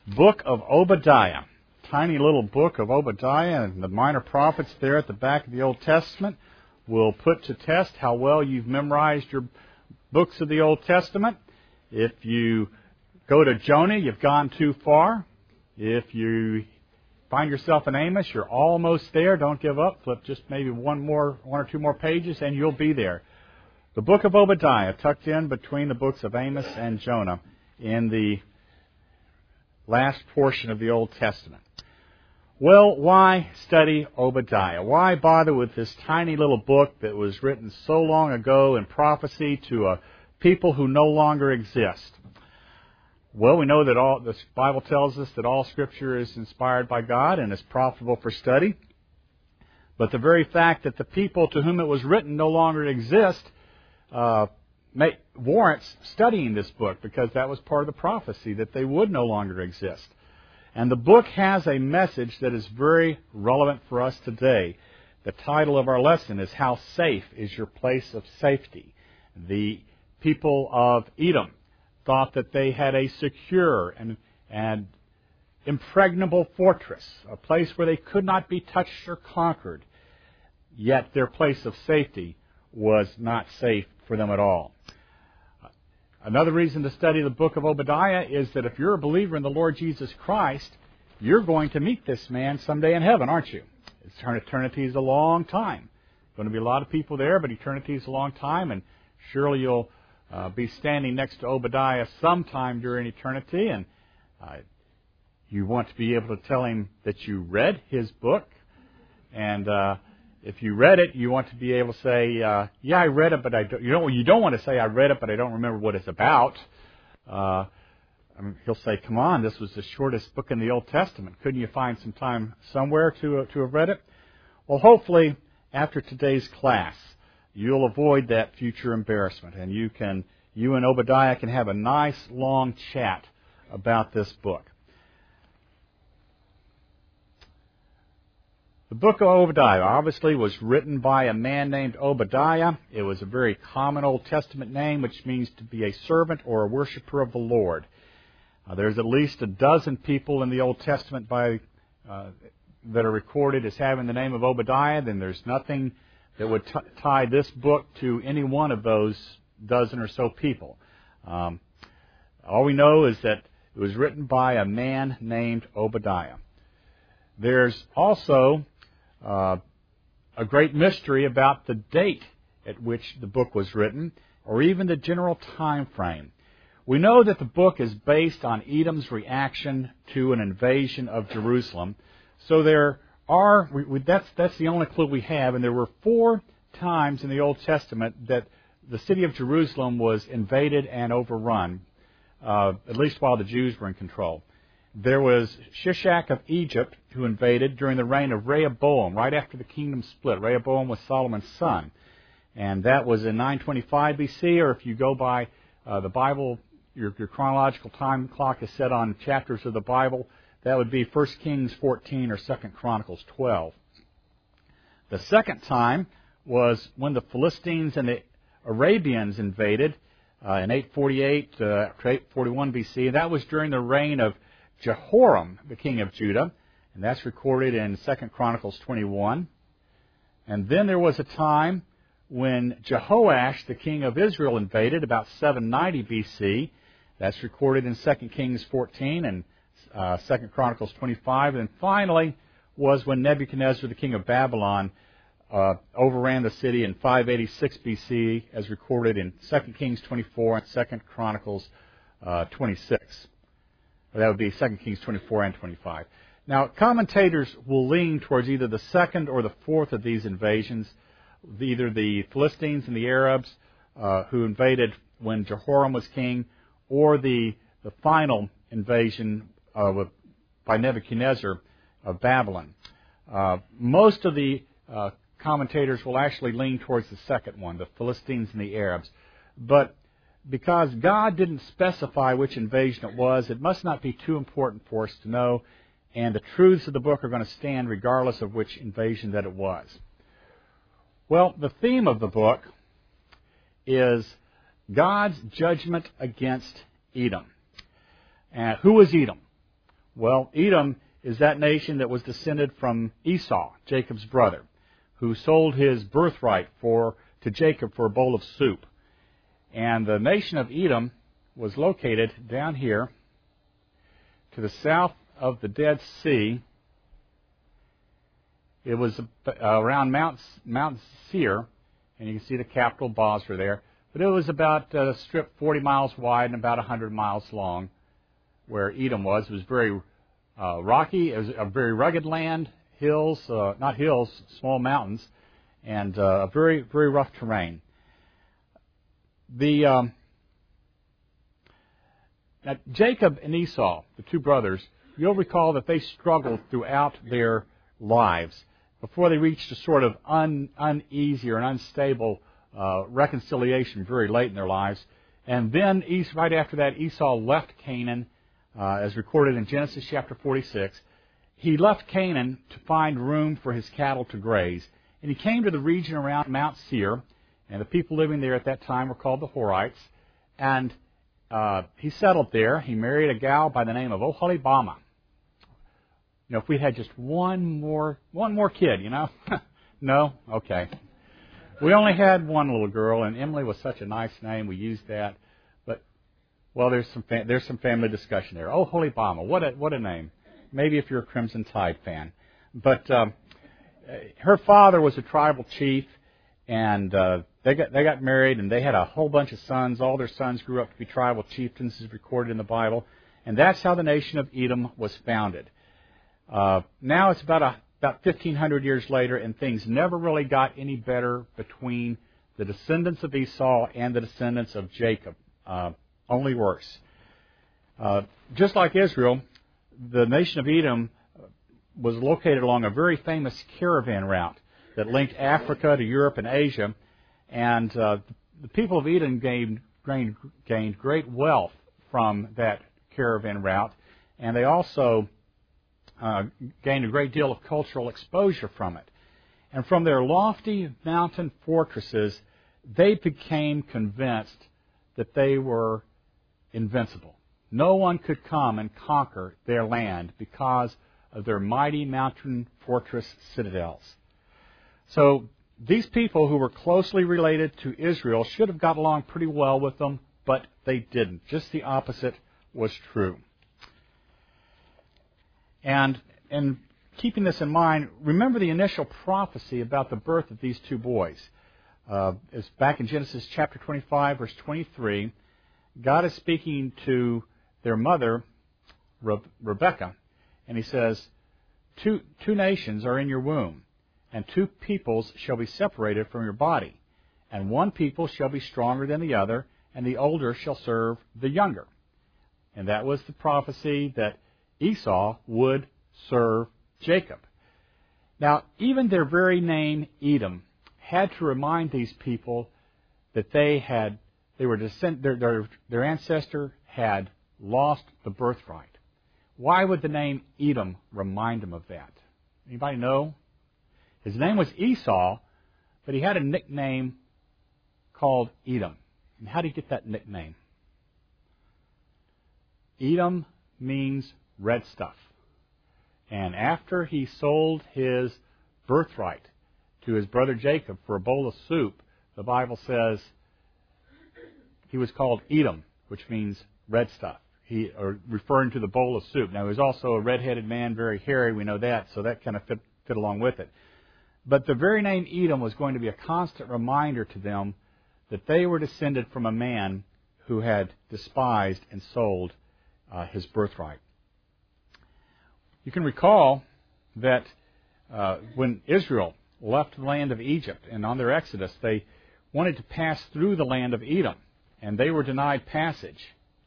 Book of Obadiah. Tiny little book of Obadiah and the minor prophets there at the back of the Old Testament will put to test how well you've memorized your books of the Old Testament. If you go to Jonah, you've gone too far. If you find yourself in Amos, you're almost there. Don't give up. Flip just maybe one or two more pages and you'll be there. The book of Obadiah, tucked in between the books of Amos and Jonah in the last portion of the Old Testament. Well, why study Obadiah? Why bother with this tiny little book that was written so long ago in prophecy to a people who no longer exist? Well, we know that the Bible tells us that all Scripture is inspired by God and is profitable for study. But the very fact that the people to whom it was written no longer exist warrants studying this book, because that was part of the prophecy, that they would no longer exist. And the book has a message that is very relevant for us today. The title of our lesson is, How Safe is Your Place of Safety? The people of Edom thought that they had a secure and impregnable fortress, a place where they could not be touched or conquered. Yet their place of safety was not safe for them at all. Another reason to study the book of Obadiah is that if you're a believer in the Lord Jesus Christ, you're going to meet this man someday in heaven, aren't you? Eternity is a long time. Going to be a lot of people there, but eternity is a long time, and surely you'll be standing next to Obadiah sometime during eternity, and you want to be able to tell him that you read his book, and if you read it, you want to be able to say, yeah, I read it, but you don't want to say, I read it, but I don't remember what it's about. He'll say, come on, this was the shortest book in the Old Testament. Couldn't you find some time somewhere to have read it? Well, hopefully, after today's class, you'll avoid that future embarrassment, and you and Obadiah can have a nice, long chat about this book. The book of Obadiah obviously was written by a man named Obadiah. It was a very common Old Testament name, which means to be a servant or a worshiper of the Lord. There's at least a dozen people in the Old Testament that are recorded as having the name of Obadiah. Then there's nothing that would tie this book to any one of those dozen or so people. All we know is that it was written by a man named Obadiah. There's also a great mystery about the date at which the book was written, or even the general time frame. We know that the book is based on Edom's reaction to an invasion of Jerusalem. So there are, that's the only clue we have, and there were 4 times in the Old Testament that the city of Jerusalem was invaded and overrun, at least while the Jews were in control. There was Shishak of Egypt, who invaded during the reign of Rehoboam, right after the kingdom split. Rehoboam was Solomon's son. And that was in 925 BC, or if you go by the Bible, your chronological time clock is set on chapters of the Bible, that would be 1 Kings 14 or 2 Chronicles 12. The second time was when the Philistines and the Arabians invaded in 848 to 841 BC. That was during the reign of Jehoram, the king of Judah, and that's recorded in 2 Chronicles 21. And then there was a time when Jehoash, the king of Israel, invaded, about 790 BC. That's recorded in 2 Kings 14 and 2 Chronicles 25. And finally was when Nebuchadnezzar, the king of Babylon, overran the city in 586 BC, as recorded in 2 Kings 24 and 2 Chronicles 26. That would be 2 Kings 24 and 25. Now, commentators will lean towards either the second or the fourth of these invasions, either the Philistines and the Arabs who invaded when Jehoram was king, or the final invasion by Nebuchadnezzar of Babylon. Most of the commentators will actually lean towards the second one, the Philistines and the Arabs. But because God didn't specify which invasion it was, it must not be too important for us to know, and the truths of the book are going to stand regardless of which invasion that it was. Well, the theme of the book is God's judgment against Edom. Who was Edom? Well, Edom is that nation that was descended from Esau, Jacob's brother, who sold his birthright to Jacob for a bowl of soup. And the nation of Edom was located down here to the south of the Dead Sea. It was around Mount Seir, and you can see the capital, Bosra, there. But it was about a strip 40 miles wide and about 100 miles long, where Edom was. It was very rocky. It was a very rugged land, hills, not hills, small mountains, and a very, very rough terrain. Now Jacob and Esau, the two brothers, you'll recall that they struggled throughout their lives before they reached a sort of uneasy or an unstable reconciliation very late in their lives. And then, right after that, Esau left Canaan, as recorded in Genesis chapter 46. He left Canaan to find room for his cattle to graze. And he came to the region around Mount Seir, and the people living there at that time were called the Horites. And he settled there. He married a gal by the name of Oholibama. You know, if we had just one more kid, you know. No? Okay. We only had one little girl, and Emily was such a nice name. We used that. But, well, there's some family discussion there. Oholibama, what a name. Maybe if you're a Crimson Tide fan. But her father was a tribal chief, and they got married, and they had a whole bunch of sons. All their sons grew up to be tribal chieftains, as recorded in the Bible. And that's how the nation of Edom was founded. Now it's about 1,500 years later, and things never really got any better between the descendants of Esau and the descendants of Jacob. Only worse. Just like Israel, the nation of Edom was located along a very famous caravan route that linked Africa to Europe and Asia, and the people of Edom gained great wealth from that caravan route, and they also gained a great deal of cultural exposure from it. And from their lofty mountain fortresses, they became convinced that they were invincible. No one could come and conquer their land because of their mighty mountain fortress citadels. So these people who were closely related to Israel should have got along pretty well with them, but they didn't. Just the opposite was true. And keeping this in mind, remember the initial prophecy about the birth of these two boys. It's back in Genesis chapter 25, verse 23. God is speaking to their mother, Rebekah, and he says, two nations are in your womb, and two peoples shall be separated from your body, and one people shall be stronger than the other, and the older shall serve the younger. And that was the prophecy that Esau would serve Jacob. Now, even their very name, Edom, had to remind these people that their ancestor had lost the birthright. Why would the name Edom remind them of that? Anybody know? His name was Esau, but he had a nickname called Edom. And how did he get that nickname? Edom means red stuff. And after he sold his birthright to his brother Jacob for a bowl of soup, the Bible says he was called Edom, which means red stuff. Referring to the bowl of soup. Now, he was also a red-headed man, very hairy, we know that, so that kind of fit along with it. But the very name Edom was going to be a constant reminder to them that they were descended from a man who had despised and sold his birthright. You can recall that when Israel left the land of Egypt and on their exodus, they wanted to pass through the land of Edom, and they were denied passage.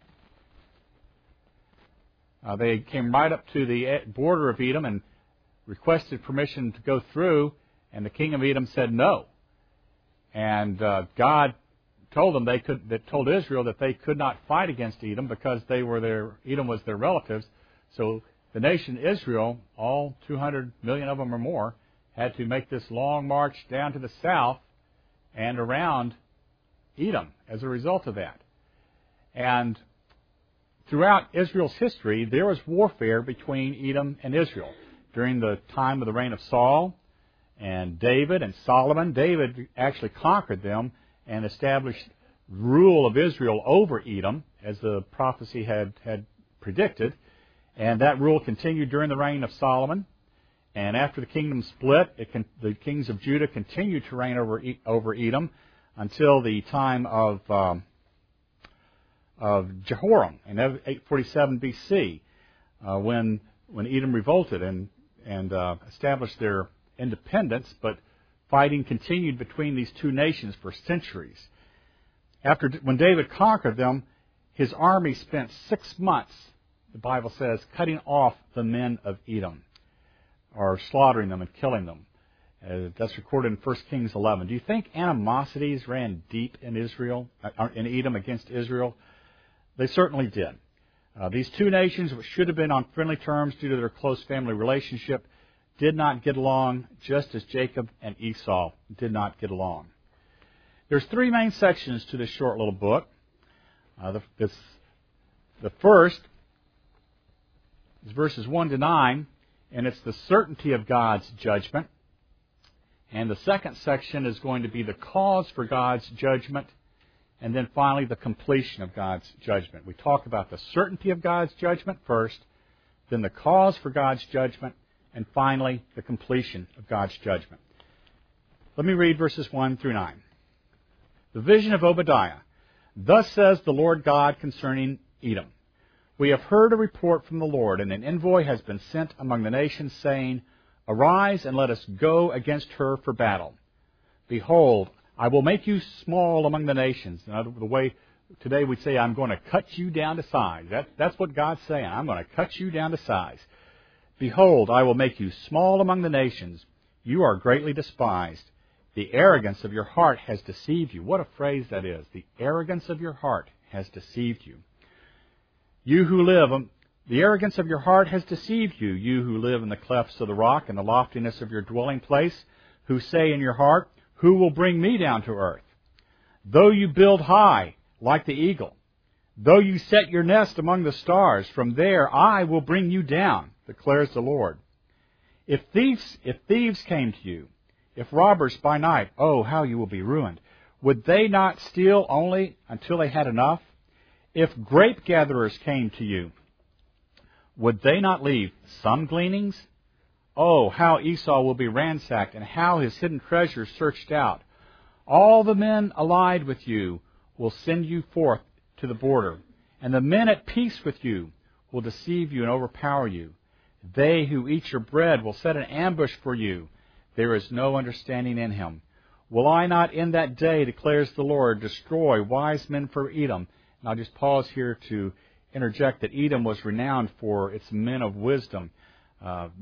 They came right up to the border of Edom and requested permission to go through, and the king of Edom said no. And God told them told Israel that they could not fight against Edom because Edom was their relatives. So the nation Israel, all 200 million of them or more, had to make this long march down to the south and around Edom as a result of that. And throughout Israel's history, there was warfare between Edom and Israel. During the time of the reign of Saul and David and Solomon, David actually conquered them and established rule of Israel over Edom, as the prophecy had predicted. And that rule continued during the reign of Solomon. And after the kingdom split, the kings of Judah continued to reign over Edom until the time of Jehoram in 847 B.C., when Edom revolted and established their independence, but fighting continued between these two nations for centuries. When David conquered them, his army spent 6 months, the Bible says, cutting off the men of Edom, or slaughtering them and killing them. That's recorded in 1 Kings 11. Do you think animosities ran deep in Edom against Israel? They certainly did. These two nations, which should have been on friendly terms due to their close family relationship, did not get along, just as Jacob and Esau did not get along. There's 3 main sections to this short little book. The first is verses 1 to 9, and it's the certainty of God's judgment. And the second section is going to be the cause for God's judgment, and then finally the completion of God's judgment. We talk about the certainty of God's judgment first, then the cause for God's judgment, and finally the completion of God's judgment. Let me read verses 1 through 9. The vision of Obadiah. Thus says the Lord God concerning Edom. We have heard a report from the Lord, and an envoy has been sent among the nations, saying, Arise and let us go against her for battle. Behold, I will make you small among the nations. The way today we'd say, I'm going to cut you down to size. That's what God's saying. I'm going to cut you down to size. Behold, I will make you small among the nations. You are greatly despised. The arrogance of your heart has deceived you. What a phrase that is. The arrogance of your heart has deceived you. You who live, the arrogance of your heart has deceived you. You who live in the clefts of the rock and the loftiness of your dwelling place, who say in your heart, Who will bring me down to earth? Though you build high, like the eagle, though you set your nest among the stars, from there I will bring you down, declares the Lord. If thieves came to you, if robbers by night, oh, how you will be ruined. Would they not steal only until they had enough? If grape gatherers came to you, would they not leave some gleanings? Oh, how Esau will be ransacked, and how his hidden treasures searched out. All the men allied with you will send you forth to the border, and the men at peace with you will deceive you and overpower you. They who eat your bread will set an ambush for you. There is no understanding in him. Will I not in that day, declares the Lord, destroy wise men for Edom? And I'll just pause here to interject that Edom was renowned for its men of wisdom, but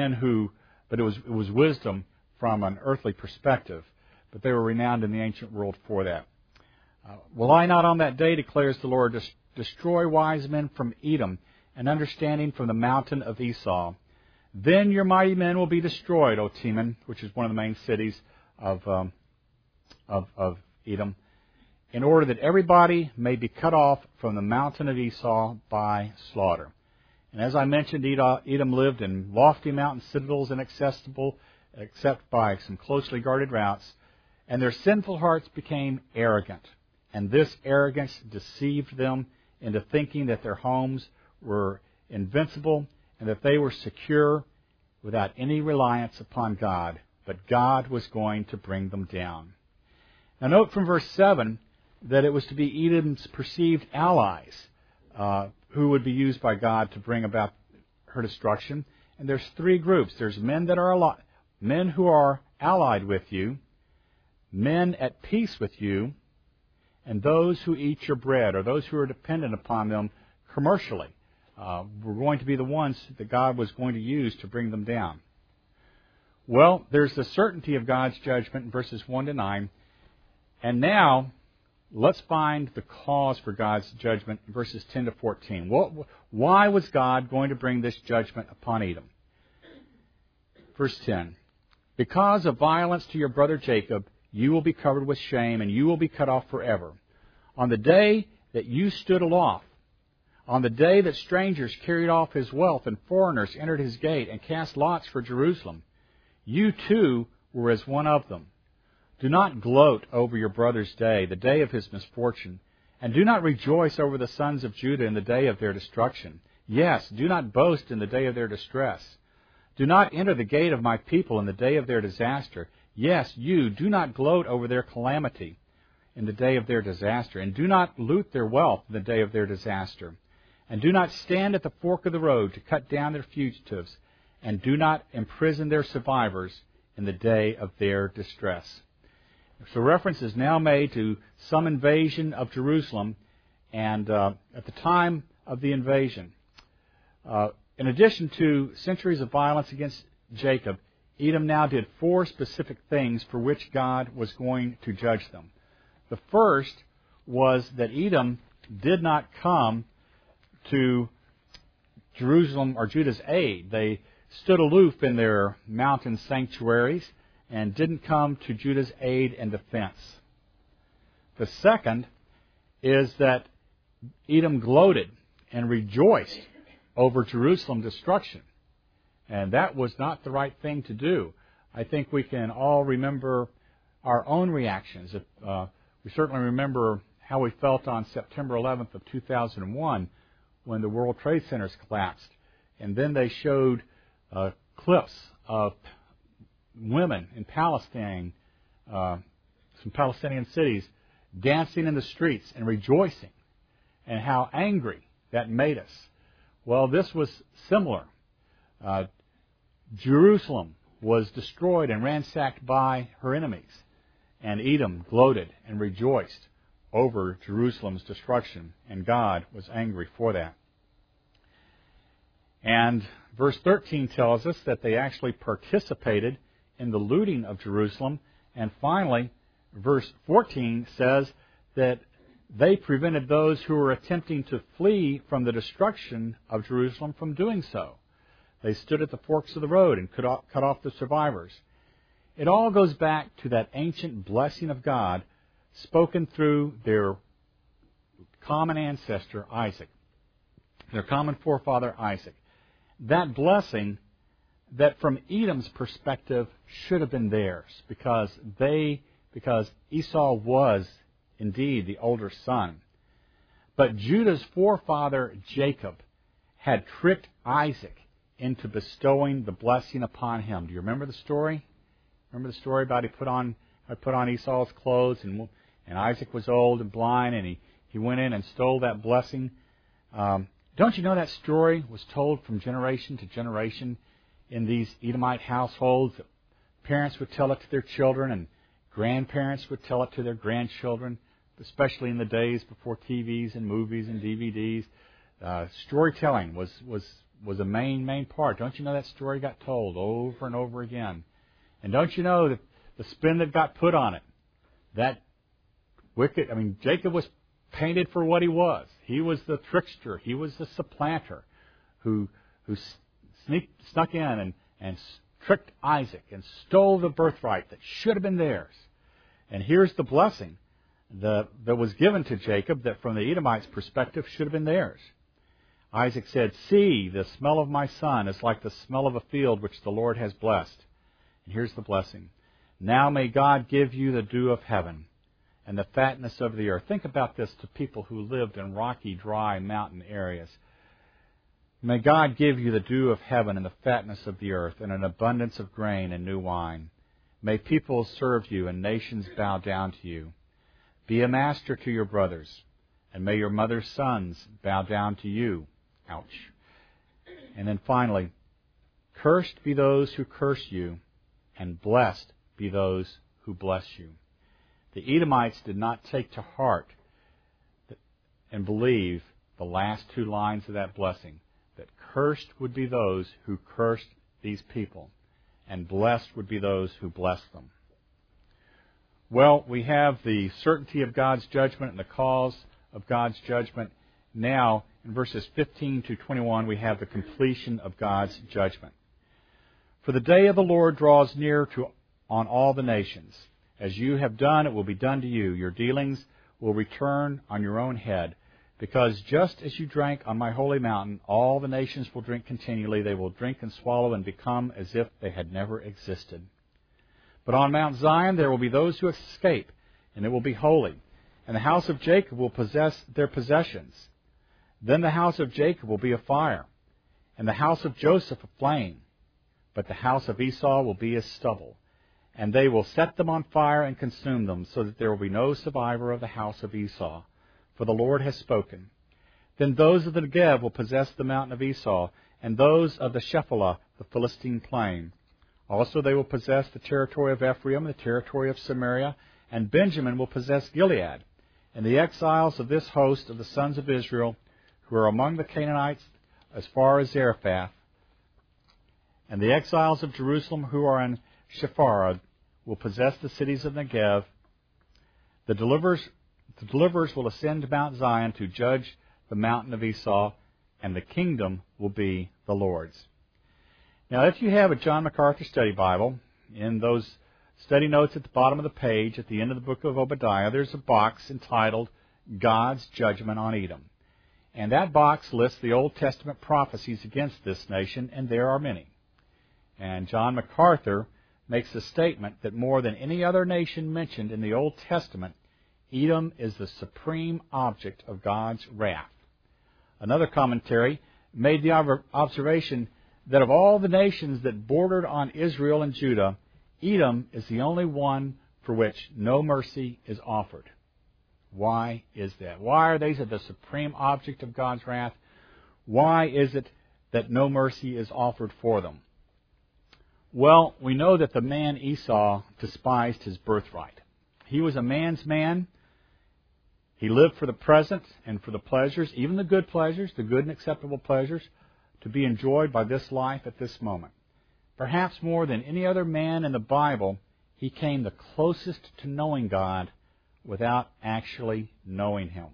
it was wisdom from an earthly perspective. But they were renowned in the ancient world for that. Will I not on that day, declares the Lord, destroy wise men from Edom and understanding from the mountain of Esau? Then your mighty men will be destroyed, O Teman, which is one of the main cities of Edom, in order that everybody may be cut off from the mountain of Esau by slaughter. And as I mentioned, Edom lived in lofty mountain citadels, inaccessible except by some closely guarded routes, and their sinful hearts became arrogant. And this arrogance deceived them into thinking that their homes were invincible and that they were secure without any reliance upon God. But God was going to bring them down. Now note from verse 7 that it was to be Edom's perceived allies who would be used by God to bring about her destruction. And there's 3 groups. There's men who are allied with you, men at peace with you, and those who eat your bread, or those who are dependent upon them commercially, were going to be the ones that God was going to use to bring them down. Well, there's the certainty of God's judgment in verses 1 to 9. And now, let's find the cause for God's judgment in verses 10 to 14. Why was God going to bring this judgment upon Edom? Verse 10, Because of violence to your brother Jacob, you will be covered with shame, and you will be cut off forever. On the day that you stood aloft, On the day that strangers carried off his wealth and foreigners entered his gate and cast lots for Jerusalem, you too were as one of them. Do not gloat over your brother's day, the day of his misfortune, and do not rejoice over the sons of Judah in the day of their destruction. Yes, do not boast in the day of their distress. Do not enter the gate of my people in the day of their disaster. Yes, you do not gloat over their calamity in the day of their disaster, and do not loot their wealth in the day of their disaster. And do not stand at the fork of the road to cut down their fugitives, and do not imprison their survivors in the day of their distress. So reference is now made to some invasion of Jerusalem, and at the time of the invasion, in addition to centuries of violence against Jacob, Edom now did 4 specific things for which God was going to judge them. The first was that Edom did not come to Jerusalem or Judah's aid. They stood aloof in their mountain sanctuaries and didn't come to Judah's aid and defense. The second is that Edom gloated and rejoiced over Jerusalem's destruction. And that was not the right thing to do. I think we can all remember our own reactions. We certainly remember how we felt on September 11th of 2001 when the World Trade Centers collapsed. And then they showed clips of women in Palestine, some Palestinian cities, dancing in the streets and rejoicing, and how angry that made us. Well, this was similar. Jerusalem was destroyed and ransacked by her enemies, and Edom gloated and rejoiced over Jerusalem's destruction, and God was angry for that. And verse 13 tells us that they actually participated in the looting of Jerusalem. And finally, verse 14 says that they prevented those who were attempting to flee from the destruction of Jerusalem from doing so. They stood at the forks of the road and cut off the survivors. It all goes back to that ancient blessing of God spoken through their common ancestor, Isaac, their common forefather, Isaac. That blessing that from Edom's perspective should have been theirs because Esau was indeed the older son. But Judah's forefather, Jacob, had tricked Isaac into bestowing the blessing upon him. Do you remember the story? Remember the story about I put on Esau's clothes, and Isaac was old and blind, and he went in and stole that blessing. Don't you know that story was told from generation to generation in these Edomite households? Parents would tell it to their children, and grandparents would tell it to their grandchildren, especially in the days before TVs and movies and DVDs. Storytelling was a main part. Don't you know that story got told over and over again? And don't you know that the spin that got put on it, that Jacob was painted for what he was. He was the trickster. He was the supplanter who snuck in and tricked Isaac and stole the birthright that should have been theirs. And here's the blessing that was given to Jacob that from the Edomites' perspective should have been theirs. Isaac said, "See, the smell of my son is like the smell of a field which the Lord has blessed." And here's the blessing. "Now may God give you the dew of heaven and the fatness of the earth." Think about this to people who lived in rocky, dry mountain areas. "May God give you the dew of heaven and the fatness of the earth and an abundance of grain and new wine. May peoples serve you and nations bow down to you. Be a master to your brothers, and may your mother's sons bow down to you." Ouch. And then finally, "Cursed be those who curse you, and blessed be those who bless you." The Edomites did not take to heart and believe the last 2 lines of that blessing, that cursed would be those who cursed these people, and blessed would be those who blessed them. Well, we have the certainty of God's judgment and the cause of God's judgment. Now, in verses 15 to 21, we have the completion of God's judgment. "For the day of the Lord draws near on all the nations. As you have done, it will be done to you. Your dealings will return on your own head. Because just as you drank on my holy mountain, all the nations will drink continually. They will drink and swallow and become as if they had never existed. But on Mount Zion there will be those who escape, and it will be holy. And the house of Jacob will possess their possessions. Then the house of Jacob will be a fire, and the house of Joseph a flame. But the house of Esau will be as stubble. And they will set them on fire and consume them, so that there will be no survivor of the house of Esau. For the Lord has spoken. Then those of the Negev will possess the mountain of Esau, and those of the Shephelah, the Philistine plain. Also they will possess the territory of Ephraim, the territory of Samaria, and Benjamin will possess Gilead. And the exiles of this host of the sons of Israel, who are among the Canaanites as far as Zarephath, and the exiles of Jerusalem who are in Shepharad, will possess the cities of Negev. The deliverers will ascend to Mount Zion to judge the mountain of Esau, and the kingdom will be the Lord's. Now, if you have a John MacArthur Study Bible, in those study notes at the bottom of the page, at the end of the book of Obadiah, there's a box entitled God's Judgment on Edom. And that box lists the Old Testament prophecies against this nation, and there are many. And John MacArthur makes a statement that more than any other nation mentioned in the Old Testament, Edom is the supreme object of God's wrath. Another commentary made the observation that of all the nations that bordered on Israel and Judah, Edom is the only one for which no mercy is offered. Why is that? Why are they the supreme object of God's wrath? Why is it that no mercy is offered for them? Well, we know that the man Esau despised his birthright. He was a man's man. He lived for the present and for the pleasures, even the good pleasures, the good and acceptable pleasures, to be enjoyed by this life at this moment. Perhaps more than any other man in the Bible, he came the closest to knowing God without actually knowing Him.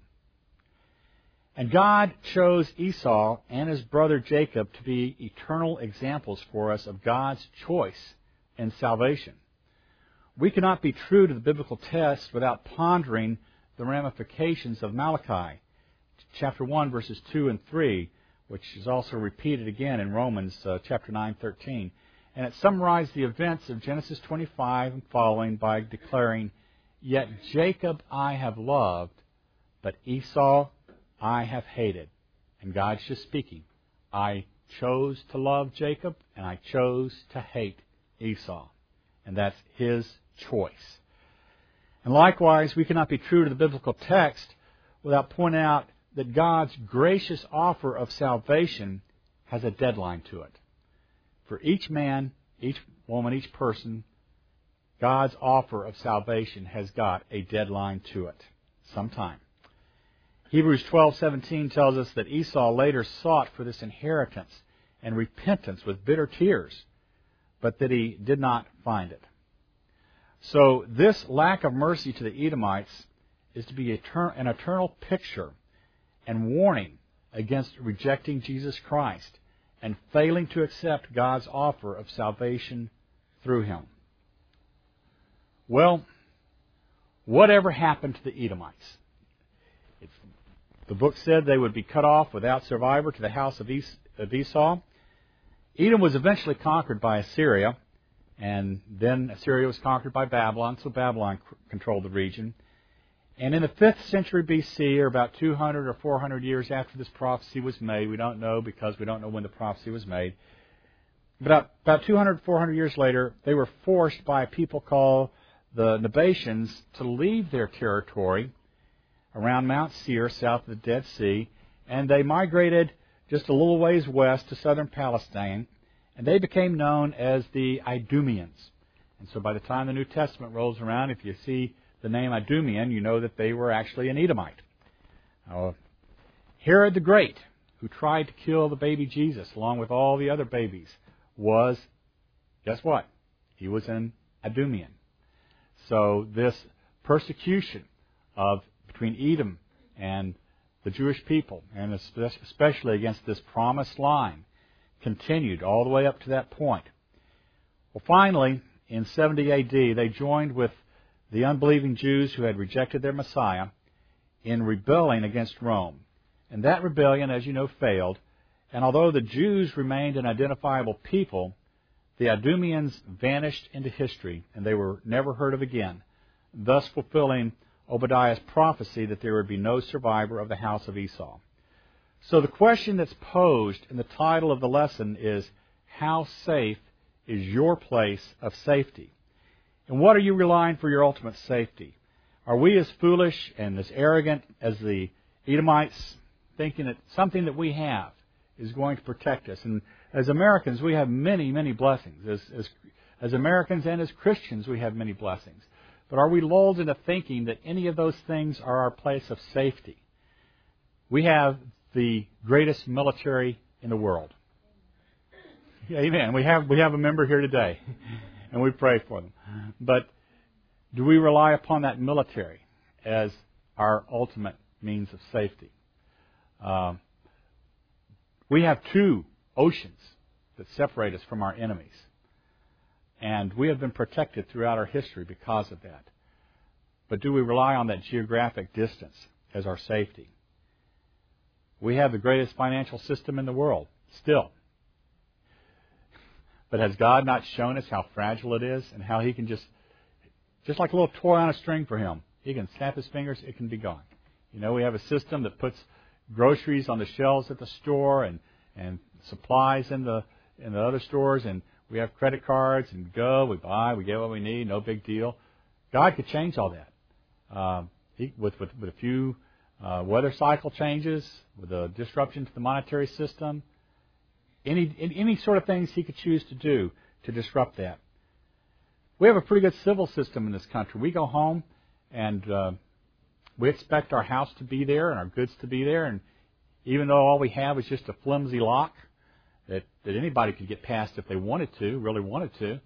And God chose Esau and his brother Jacob to be eternal examples for us of God's choice in salvation. We cannot be true to the biblical text without pondering the ramifications of Malachi, chapter 1, verses 2 and 3, which is also repeated again in Romans chapter 9:13. And it summarized the events of Genesis 25 and following by declaring, "Yet Jacob I have loved, but Esau I have hated." And God's just speaking. I chose to love Jacob, and I chose to hate Esau. And that's His choice. And likewise, we cannot be true to the biblical text without pointing out that God's gracious offer of salvation has a deadline to it. For each man, each woman, each person, God's offer of salvation has got a deadline to it sometime. Hebrews 12:17 tells us that Esau later sought for this inheritance and repentance with bitter tears, but that he did not find it. So this lack of mercy to the Edomites is to be an eternal picture and warning against rejecting Jesus Christ and failing to accept God's offer of salvation through Him. Well, whatever happened to the Edomites? The book said they would be cut off without survivor to the house of Esau. Edom was eventually conquered by Assyria, and then Assyria was conquered by Babylon, so Babylon controlled the region. And in the 5th century BC, or about 200 or 400 years after this prophecy was made, we don't know because we don't know when the prophecy was made, but about 200, 400 years later, they were forced by a people called the Nabateans to leave their territory around Mount Seir, south of the Dead Sea, and they migrated just a little ways west to southern Palestine, and they became known as the Idumeans. And so by the time the New Testament rolls around, if you see the name Idumean, you know that they were actually an Edomite. Herod the Great, who tried to kill the baby Jesus along with all the other babies, was, guess what? He was an Idumean. So this persecution between Edom and the Jewish people, and especially against this promised line, continued all the way up to that point. Well, finally, in 70 A.D., they joined with the unbelieving Jews who had rejected their Messiah in rebelling against Rome. And that rebellion, as you know, failed. And although the Jews remained an identifiable people, the Idumeans vanished into history, and they were never heard of again, thus fulfilling Obadiah's prophecy that there would be no survivor of the house of Esau. So the question that's posed in the title of the lesson is, how safe is your place of safety? And what are you relying for your ultimate safety? Are we as foolish and as arrogant as the Edomites, thinking that something that we have is going to protect us? And as Americans, we have many, many blessings. As Americans and as Christians, we have many blessings. But are we lulled into thinking that any of those things are our place of safety? We have the greatest military in the world. Amen. We have a member here today, and we pray for them. But do we rely upon that military as our ultimate means of safety? We have 2 oceans that separate us from our enemies. And we have been protected throughout our history because of that. But do we rely on that geographic distance as our safety? We have the greatest financial system in the world, still. But has God not shown us how fragile it is and how He can just like a little toy on a string for Him, He can snap His fingers, it can be gone. You know, we have a system that puts groceries on the shelves at the store and supplies in the other stores, and we have credit cards and we buy, we get what we need, no big deal. God could change all that. With a few weather cycle changes, with a disruption to the monetary system, any sort of things He could choose to do to disrupt that. We have a pretty good civil system in this country. We go home and we expect our house to be there and our goods to be there, and even though all we have is just a flimsy lock that anybody could get past if they wanted to, really wanted to,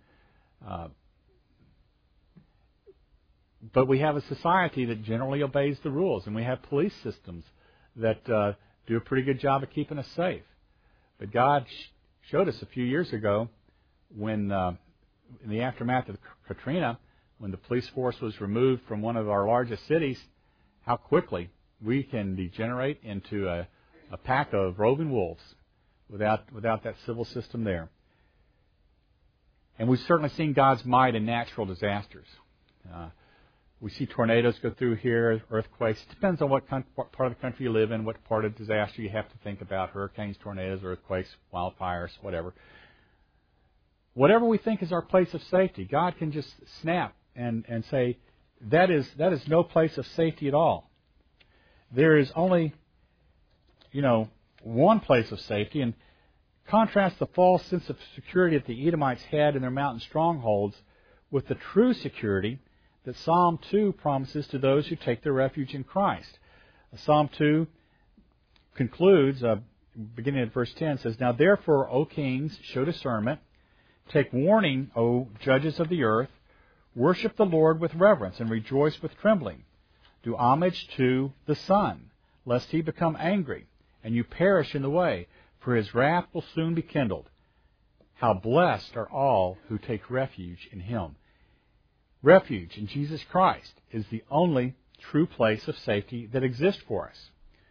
but we have a society that generally obeys the rules, and we have police systems that do a pretty good job of keeping us safe. But God showed us a few years ago when, in the aftermath of Katrina, when the police force was removed from one of our largest cities, how quickly we can degenerate into a pack of roving wolves without that civil system there. And we've certainly seen God's might in natural disasters. We see tornadoes go through here, earthquakes. It depends on what part of the country you live in, what part of disaster you have to think about: hurricanes, tornadoes, earthquakes, wildfires, whatever. Whatever we think is our place of safety, God can just snap and say, that is no place of safety at all. There is only, one place of safety. And contrast the false sense of security that the Edomites had in their mountain strongholds with the true security that Psalm 2 promises to those who take their refuge in Christ. Psalm 2 concludes, beginning at verse 10, says, "Now therefore, O kings, show discernment. Take warning, O judges of the earth. Worship the Lord with reverence and rejoice with trembling. Do homage to the Son, lest He become angry, and you perish in the way, for His wrath will soon be kindled. How blessed are all who take refuge in Him." Refuge in Jesus Christ is the only true place of safety that exists for us.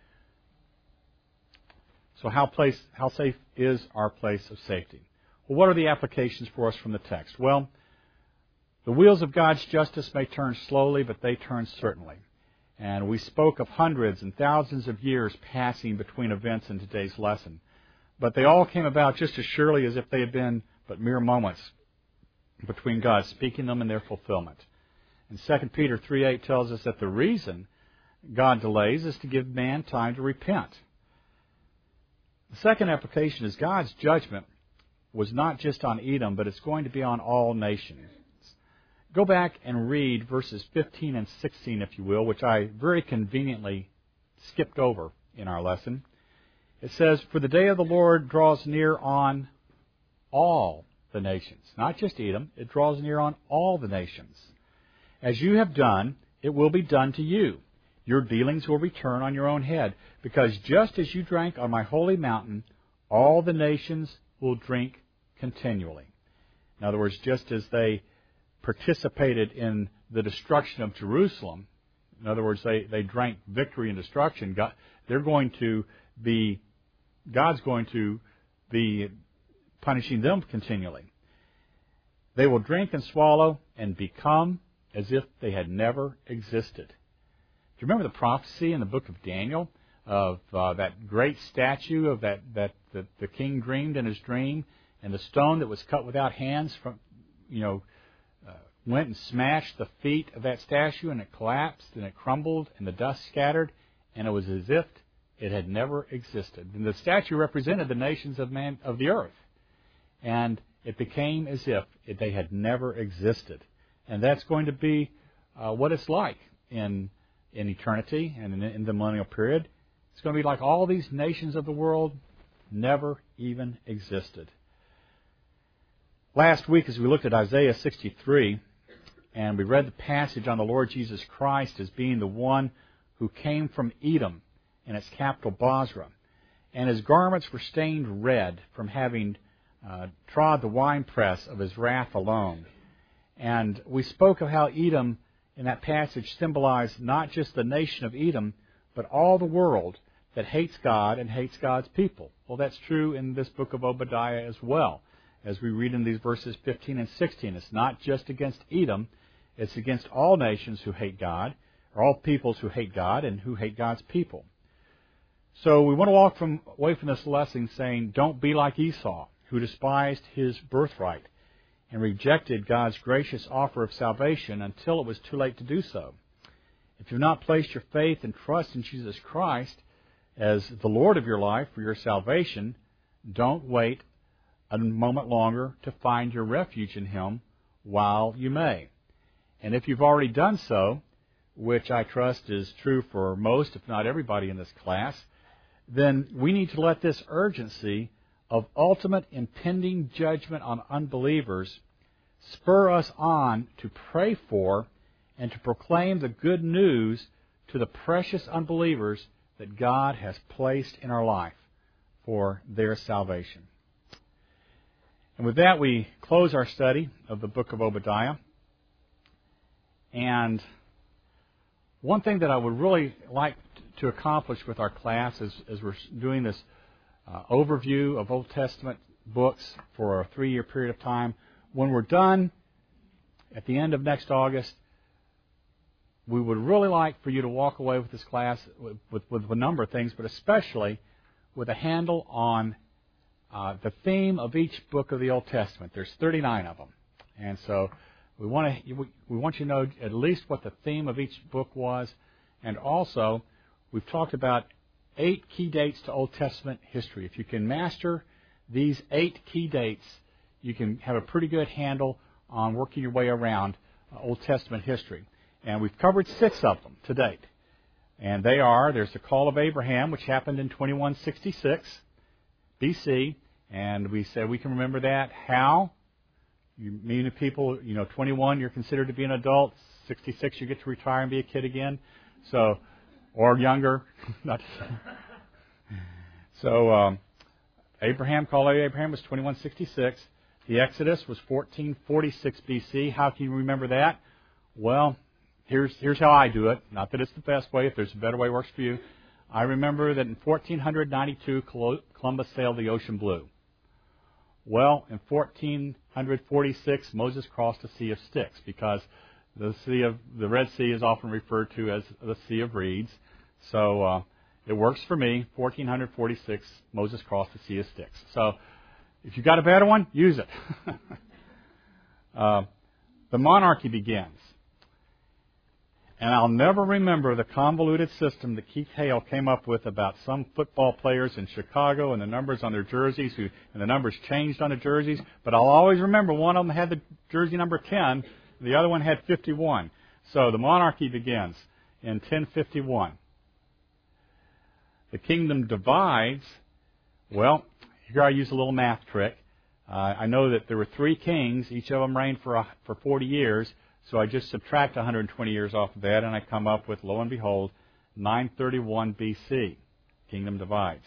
So how safe is our place of safety? Well, what are the applications for us from the text? Well, the wheels of God's justice may turn slowly, but they turn certainly. And we spoke of hundreds and thousands of years passing between events in today's lesson. But they all came about just as surely as if they had been but mere moments between God speaking them and their fulfillment. And 2 Peter 3:8 tells us that the reason God delays is to give man time to repent. The second application is God's judgment was not just on Edom, but it's going to be on all nations. Go back and read verses 15 and 16, if you will, which I very conveniently skipped over in our lesson. It says, "For the day of the Lord draws near on all the nations." Not just Edom, it draws near on all the nations. "As you have done, it will be done to you. Your dealings will return on your own head, because just as you drank on my holy mountain, all the nations will drink continually." In other words, just as they participated in the destruction of Jerusalem, In other words, they drank victory and destruction. God's going to be punishing them continually. They will drink and swallow and become as if they had never existed. Do you remember the prophecy in the book of Daniel of that great statue of that the king dreamed in his dream, and the stone that was cut without hands went and smashed the feet of that statue, and it collapsed and it crumbled and the dust scattered, and it was as if it had never existed. And the statue represented the nations of the earth, and it became as if they had never existed. And that's going to be what it's like in eternity and in the millennial period. It's going to be like all these nations of the world never even existed. Last week, as we looked at Isaiah 63, and we read the passage on the Lord Jesus Christ as being the one who came from Edom and its capital Bozrah, and his garments were stained red from having trod the winepress of his wrath alone. And we spoke of how Edom in that passage symbolized not just the nation of Edom, but all the world that hates God and hates God's people. Well, that's true in this book of Obadiah as well. As we read in these verses 15 and 16, it's not just against Edom, it's against all nations who hate God, or all peoples who hate God and who hate God's people. So we want to walk away from this lesson saying, don't be like Esau, who despised his birthright and rejected God's gracious offer of salvation until it was too late to do so. If you've not placed your faith and trust in Jesus Christ as the Lord of your life for your salvation, don't wait a moment longer to find your refuge in Him while you may. And if you've already done so, which I trust is true for most, if not everybody in this class, then we need to let this urgency of ultimate impending judgment on unbelievers spur us on to pray for and to proclaim the good news to the precious unbelievers that God has placed in our life for their salvation. And with that, we close our study of the book of Obadiah. And one thing that I would really like to accomplish with our class as we're doing this overview of Old Testament books for a 3-year period of time, when we're done at the end of next August, we would really like for you to walk away with this class with a number of things, but especially with a handle on the theme of each book of the Old Testament. There's 39 of them. And so we want you to know at least what the theme of each book was. And also, we've talked about 8 key dates to Old Testament history. If you can master these 8 key dates, you can have a pretty good handle on working your way around Old Testament history. And we've covered 6 of them to date. And they are, there's the call of Abraham, which happened in 2166 BC. And we said we can remember that. How? You mean to people, 21, you're considered to be an adult. 66, you get to retire and be a kid again. So, or younger. So, Abraham, call of Abraham was 2166. The Exodus was 1446 BC. How can you remember that? Well, here's how I do it. Not that it's the best way. If there's a better way, it works for you. I remember that in 1492, Columbus sailed the ocean blue. Well, in 1446, Moses crossed the Sea of Styx, because the Red Sea is often referred to as the Sea of Reeds. So it works for me. 1446, Moses crossed the Sea of Styx. So if you've got a better one, use it. The monarchy begins. And I'll never remember the convoluted system that Keith Hale came up with about some football players in Chicago and the numbers on their jerseys, and the numbers changed on the jerseys. But I'll always remember one of them had the jersey number 10, and the other one had 51. So the monarchy begins in 1051. The kingdom divides. Well, here I use a little math trick. I know that there were 3 kings. Each of them reigned for 40 years. So I just subtract 120 years off of that, and I come up with, lo and behold, 931 BC. Kingdom divides.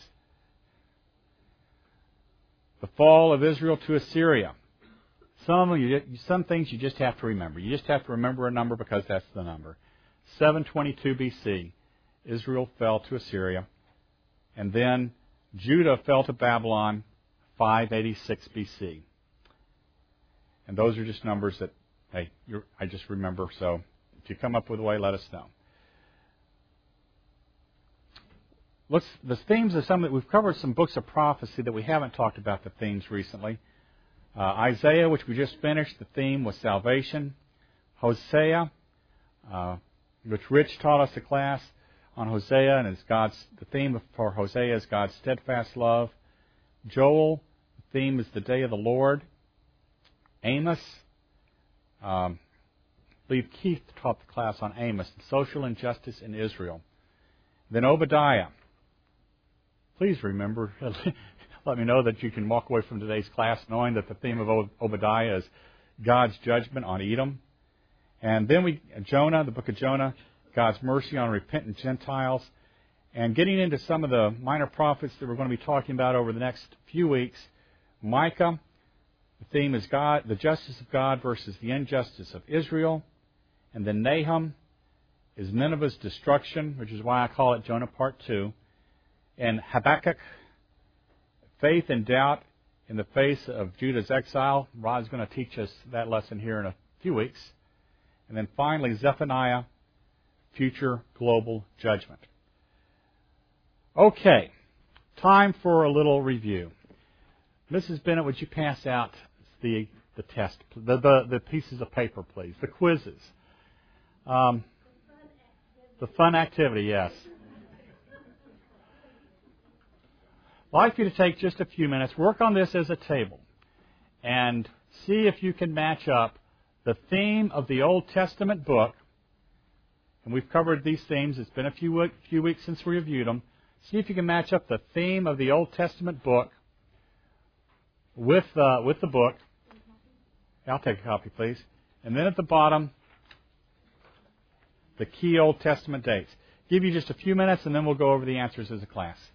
The fall of Israel to Assyria. Some things you just have to remember. You just have to remember a number because that's the number. 722 BC, Israel fell to Assyria. And then Judah fell to Babylon, 586 BC. And those are just numbers that, hey, I just remember. So if you come up with a way, let us know. The themes of some that we've covered some books of prophecy that we haven't talked about the themes recently. Isaiah, which we just finished, the theme was salvation. Hosea, which Rich taught us a class on Hosea, and the theme for Hosea is God's steadfast love. Joel, the theme is the day of the Lord. Amos, I believe Keith taught the class on Amos, social injustice in Israel. Then Obadiah. Please remember, let me know that you can walk away from today's class knowing that the theme of Obadiah is God's judgment on Edom. And then Jonah, the book of Jonah, God's mercy on repentant Gentiles. And getting into some of the minor prophets that we're going to be talking about over the next few weeks. Micah, the theme is God, the justice of God versus the injustice of Israel. And then Nahum is Nineveh's destruction, which is why I call it Jonah Part 2. And Habakkuk, faith and doubt in the face of Judah's exile. Rod's going to teach us that lesson here in a few weeks. And then finally, Zephaniah, future global judgment. Okay, time for a little review. Mrs. Bennett, would you pass out the test, the pieces of paper, please, the quizzes? The fun activity, yes. I'd like you to take just a few minutes, work on this as a table, and see if you can match up the theme of the Old Testament book. And we've covered these themes. It's been a few weeks since we reviewed them. See if you can match up the theme of the Old Testament book with the book. I'll take a copy, please. And then at the bottom, the key Old Testament dates. Give you just a few minutes, and then we'll go over the answers as a class.